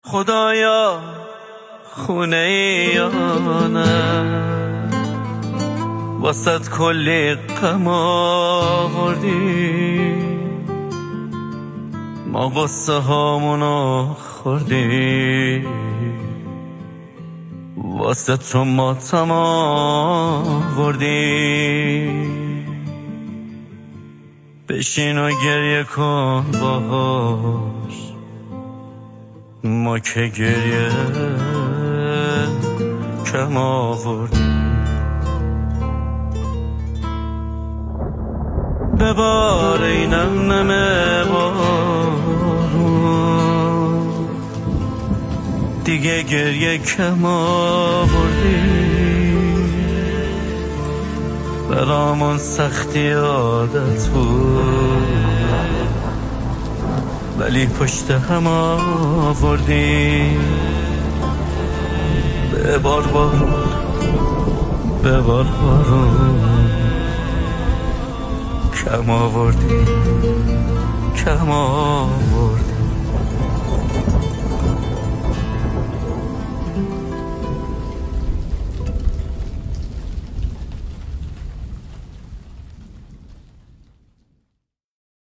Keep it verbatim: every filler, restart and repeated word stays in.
خدایا خونه یا نه واسط کلی غم آوردی، ما قصه هامونو خوردی، واسه تو ماتم آوردی. بشین و گریه کن باهاش، ما که گریه کم آوردی. ببار اینم نمه بارون، دیگه گریه کم آوردی. برامون سختی عادت بود، ولی پشت هم آوردی. ببار بارون ببار بارون، کم آوردی کم آوردی.